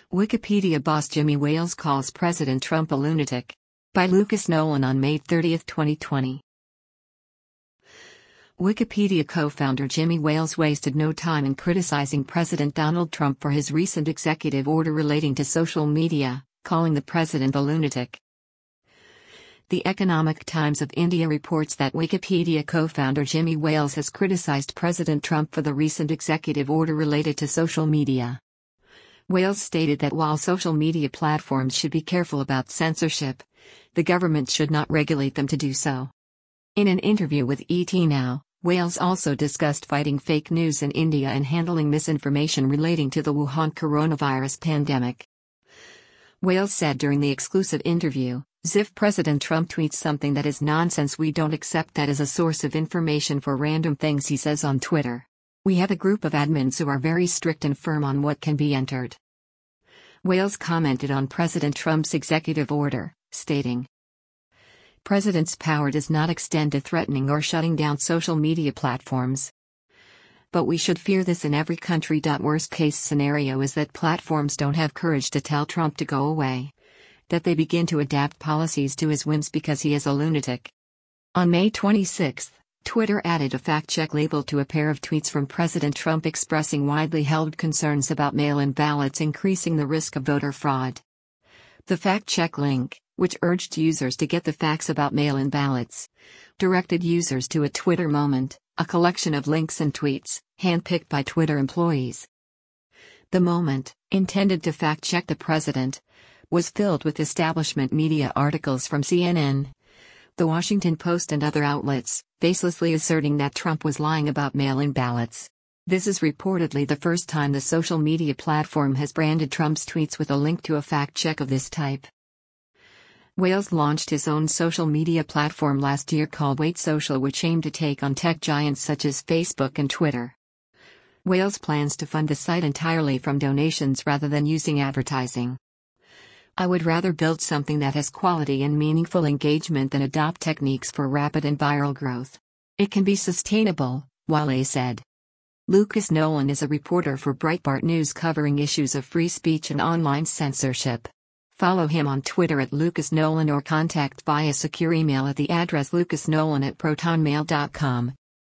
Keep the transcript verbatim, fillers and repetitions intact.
Wikipedia boss Jimmy Wales calls President Trump a lunatic. By Lucas Nolan on May thirtieth, twenty twenty. Wikipedia co-founder Jimmy Wales wasted no time in criticizing President Donald Trump for his recent executive order relating to social media, calling the president a lunatic. The Economic Times of India reports that Wikipedia co-founder Jimmy Wales has criticized President Trump for the recent executive order related to social media. Wales stated that while social media platforms should be careful about censorship, the government should not regulate them to do so. In an interview with E T Now, Wales also discussed fighting fake news in India and handling misinformation relating to the Wuhan coronavirus pandemic. Wales said during the exclusive interview, "If President Trump tweets something that is nonsense, we don't accept that as a source of information for random things he says on Twitter. We have a group of admins who are very strict and firm on what can be entered." Wales commented on President Trump's executive order, stating, "President's power does not extend to threatening or shutting down social media platforms. But we should fear this in every country. Worst case scenario is that platforms don't have courage to tell Trump to go away, that they begin to adapt policies to his whims because he is a lunatic." On May twenty-sixth, Twitter added a fact-check label to a pair of tweets from President Trump expressing widely held concerns about mail-in ballots increasing the risk of voter fraud. The fact-check link, which urged users to get the facts about mail-in ballots, directed users to a Twitter moment, a collection of links and tweets, handpicked by Twitter employees. The moment, intended to fact-check the president, was filled with establishment media articles from C N N, The Washington Post and other outlets, baselessly asserting that Trump was lying about mail-in ballots. This is reportedly the first time the social media platform has branded Trump's tweets with a link to a fact-check of this type. Wales launched his own social media platform last year called Wait Social, which aimed to take on tech giants such as Facebook and Twitter. Wales plans to fund the site entirely from donations rather than using advertising. "I would rather build something that has quality and meaningful engagement than adopt techniques for rapid and viral growth. It can be sustainable," Wale said. Lucas Nolan is a reporter for Breitbart News covering issues of free speech and online censorship. Follow him on Twitter at Lucas Nolan or contact via secure email at the address lucasnolan at protonmail dot com.